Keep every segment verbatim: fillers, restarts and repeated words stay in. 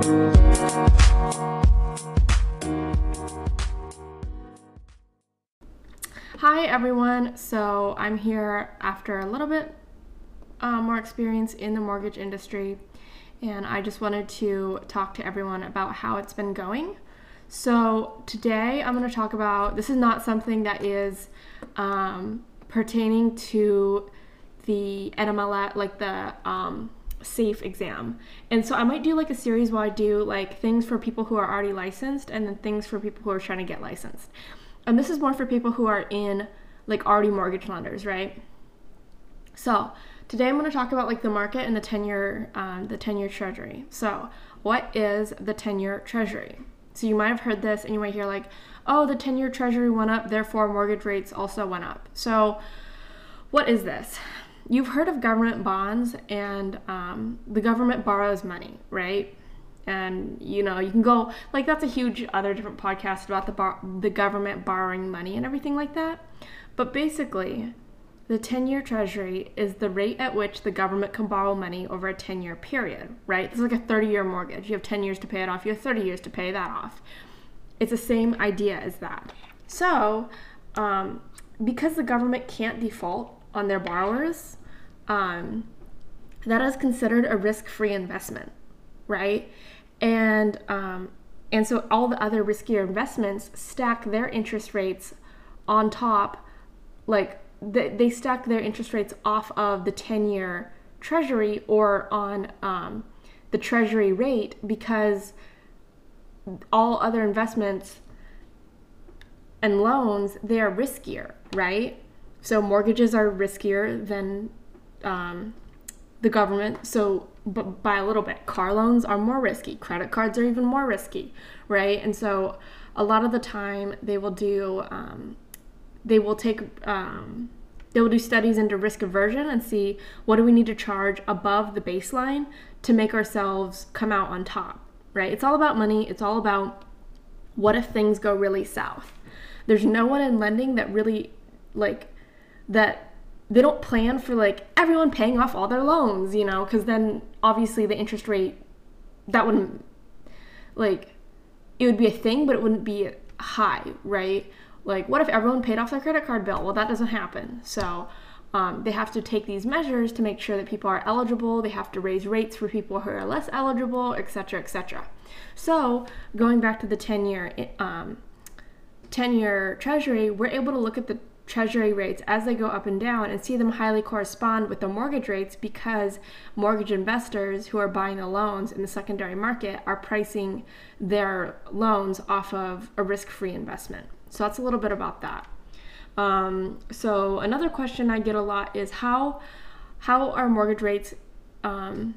Hi everyone, so I'm here after a little bit uh, more experience in the mortgage industry, and I just wanted to talk to everyone about how it's been going. So today I'm going to talk about, this is not something that is um, pertaining to the N M L S, like the um, SAFE exam. And so I might do like a series where I do like things for people who are already licensed and then things for people who are trying to get licensed. And this is more for people who are in like already mortgage lenders, right? So today I'm going to talk about like the market and the ten-year, um, the ten-year treasury. So what is the ten-year treasury? So you might have heard this and you might hear like, oh, the ten-year treasury went up, therefore mortgage rates also went up. So what is this? You've heard of government bonds, and um, the government borrows money, right? And, you know, you can go, like, that's a huge other different podcast about the bar- the government borrowing money and everything like that. But basically, the ten-year treasury is the rate at which the government can borrow money over a ten-year period, right? It's like a thirty-year mortgage. You have ten years to pay it off. You have thirty years to pay that off. It's the same idea as that. So, um, because the government can't default on their borrowers, um, that is considered a risk-free investment, right? And um, and so all the other riskier investments stack their interest rates on top, like they, they stack their interest rates off of the ten-year treasury or on um, the treasury rate, because all other investments and loans, they are riskier, right? So mortgages are riskier than um, the government, so but by a little bit. Car loans are more risky. Credit cards are even more risky, right? And so a lot of the time they will do, um, they will take, um, they will do studies into risk aversion and see what do we need to charge above the baseline to make ourselves come out on top, right? It's all about money. It's all about what if things go really south. There's no one in lending that really, like, that they don't plan for like everyone paying off all their loans, you know, because then obviously the interest rate, that wouldn't, like, it would be a thing, but it wouldn't be high, right? Like, what if everyone paid off their credit card bill? Well, that doesn't happen. So um, they have to take these measures to make sure that people are eligible. They have to raise rates for people who are less eligible, et cetera, et cetera. So going back to the ten-year um, ten-year treasury, we're able to look at the treasury rates as they go up and down and see them highly correspond with the mortgage rates, because mortgage investors who are buying the loans in the secondary market are pricing their loans off of a risk-free investment. So that's a little bit about that. Um, so another question I get a lot is how how are mortgage rates um,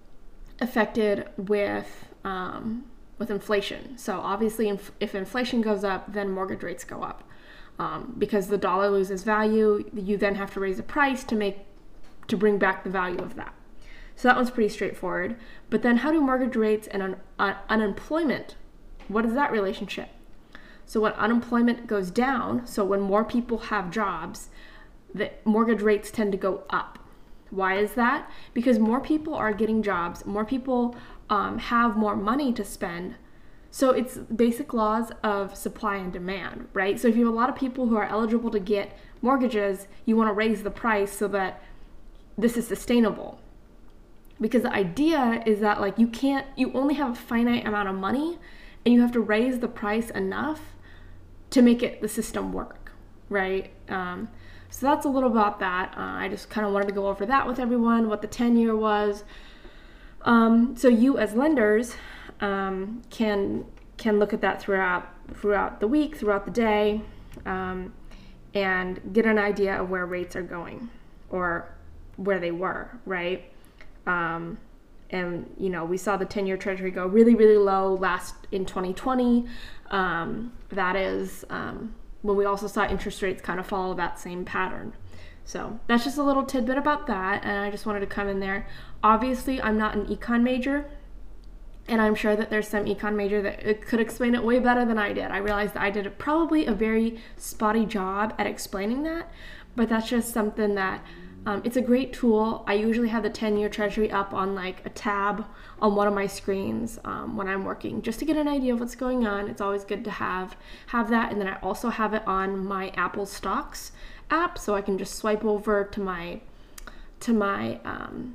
affected with um, with inflation? So obviously, inf- if inflation goes up, then mortgage rates go up. Um, because the dollar loses value, you then have to raise the price to make to bring back the value of that. So that one's pretty straightforward. But then how do mortgage rates and un- un- unemployment, what is that relationship? So when unemployment goes down, so when more people have jobs, the mortgage rates tend to go up. Why is that? Because more people are getting jobs, more people um, have more money to spend. So it's basic laws of supply and demand, right? So if you have a lot of people who are eligible to get mortgages, you want to raise the price so that this is sustainable. Because the idea is that like you can't, you only have a finite amount of money and you have to raise the price enough to make it the system work, right? Um, so that's a little about that. Uh, I just kind of wanted to go over that with everyone, what the ten-year was. Um, so you as lenders, Um, can can look at that throughout throughout the week, throughout the day, um, and get an idea of where rates are going or where they were, right? Um, and you know, we saw the ten-year treasury go really, really low last in twenty twenty. Um, that is um, when we also saw interest rates kind of follow that same pattern. So that's just a little tidbit about that, and I just wanted to come in there. Obviously, I'm not an econ major. And I'm sure that there's some econ major that could explain it way better than I did. I realized that I did probably a very spotty job at explaining that, but that's just something that Um, it's a great tool. I usually have the ten-year treasury up on like a tab on one of my screens um, when I'm working, just to get an idea of what's going on. It's always good to have have that. And then I also have it on my Apple Stocks app, so I can just swipe over to my to my um,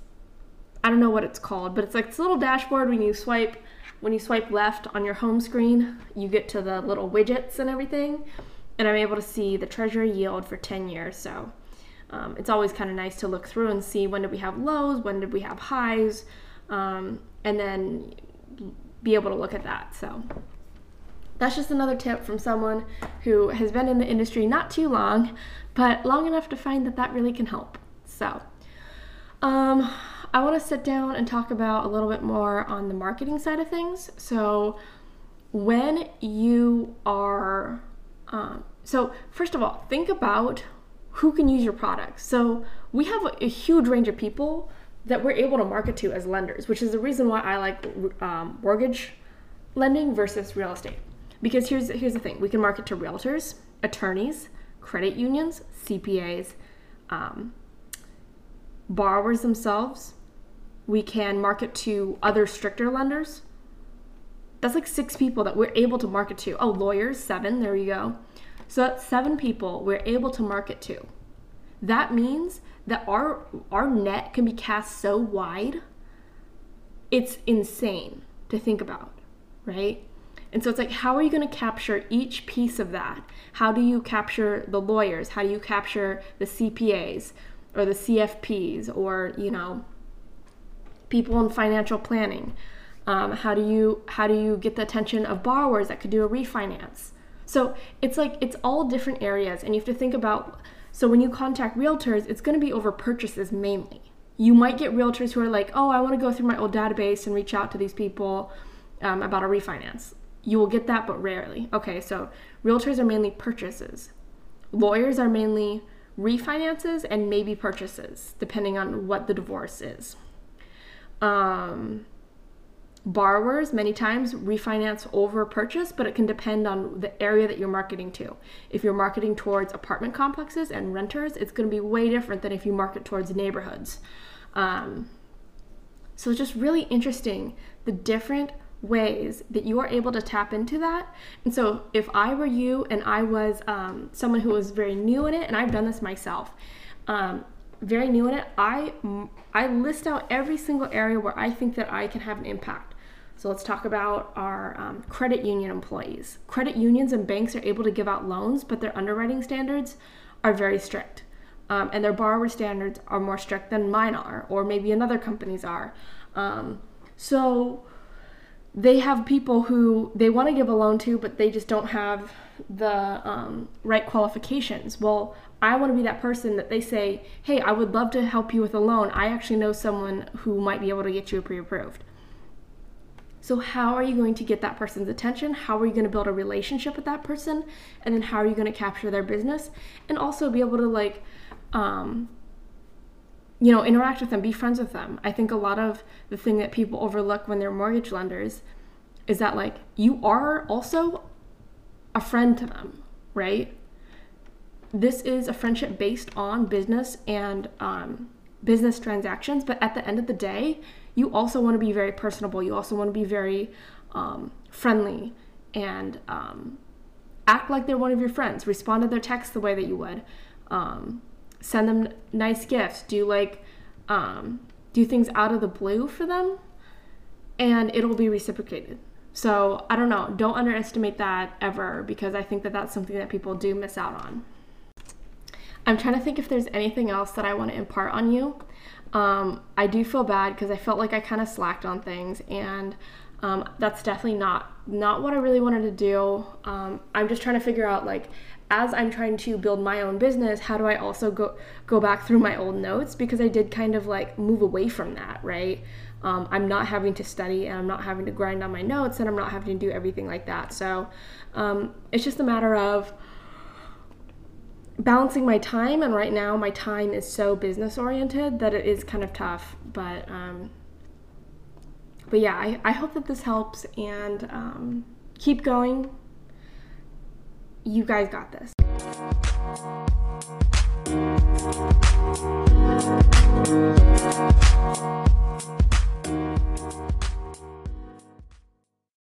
I don't know what it's called, but it's like this little dashboard. When you swipe when you swipe left on your home screen, you get to the little widgets and everything, and I'm able to see the treasury yield for ten years. So Um, it's always kind of nice to look through and see when did we have lows, when did we have highs, um, and then be able to look at that. So that's just another tip from someone who has been in the industry not too long, but long enough to find that that really can help. So um, I want to sit down and talk about a little bit more on the marketing side of things. So when you are, um, so first of all, think about who can use your products. So we have a, a huge range of people that we're able to market to as lenders, which is the reason why I like um, mortgage lending versus real estate. Because here's here's the thing: we can market to realtors, attorneys, credit unions, C P As, um, borrowers themselves. We can market to other stricter lenders. That's like six people that we're able to market to. Oh, lawyers, seven. There you go. So that's seven people we're able to market to. That means that our our net can be cast so wide, it's insane to think about, right? And so it's like, how are you going to capture each piece of that? How do you capture the lawyers? How do you capture the C P As or the C F Ps or, you know, people in financial planning? Um, how do you how do you get the attention of borrowers that could do a refinance? So it's like, it's all different areas, and you have to think about, so when you contact realtors, it's going to be over purchases mainly. You might get realtors who are like, oh, I want to go through my old database and reach out to these people um, about a refinance. You will get that, but rarely. Okay, so realtors are mainly purchases. Lawyers are mainly refinances and maybe purchases, depending on what the divorce is. Um... Borrowers many times refinance over purchase, but it can depend on the area that you're marketing to. If you're marketing towards apartment complexes and renters, it's going to be way different than if you market towards neighborhoods. Um, so it's just really interesting, the different ways that you are able to tap into that. And so if I were you and I was um, someone who was very new in it, and I've done this myself, um, very new in it, I, I list out every single area where I think that I can have an impact. So let's talk about our um, credit union employees. Credit unions and banks are able to give out loans, but their underwriting standards are very strict. Um, and their borrower standards are more strict than mine are, or maybe another company's are. Um, so they have people who they want to give a loan to, but they just don't have the um, right qualifications. Well, I want to be that person that they say, hey, I would love to help you with a loan. I actually know someone who might be able to get you pre-approved. So how are you going to get that person's attention? How are you going to build a relationship with that person? And then how are you going to capture their business? And also be able to like, um, you know, interact with them, be friends with them. I think a lot of the thing that people overlook when they're mortgage lenders is that like, you are also a friend to them, right? This is a friendship based on business and um, business transactions, but at the end of the day, you also want to be very personable. You also want to be very um, friendly and um, act like they're one of your friends. Respond to their texts the way that you would. Um, send them nice gifts. Do like um, do things out of the blue for them, and it'll be reciprocated. So I don't know. Don't underestimate that ever, because I think that that's something that people do miss out on. I'm trying to think if there's anything else that I want to impart on you. Um, I do feel bad because I felt like I kind of slacked on things, and um, that's definitely not not what I really wanted to do. Um, I'm just trying to figure out, like, as I'm trying to build my own business, how do I also go go back through my old notes, because I did kind of like move away from that, right? Um, I'm not having to study, and I'm not having to grind on my notes, and I'm not having to do everything like that. So um, it's just a matter of balancing my time, and right now my time is so business oriented that it is kind of tough, but um, but yeah, I, I hope that this helps, and um, keep going. You guys got this.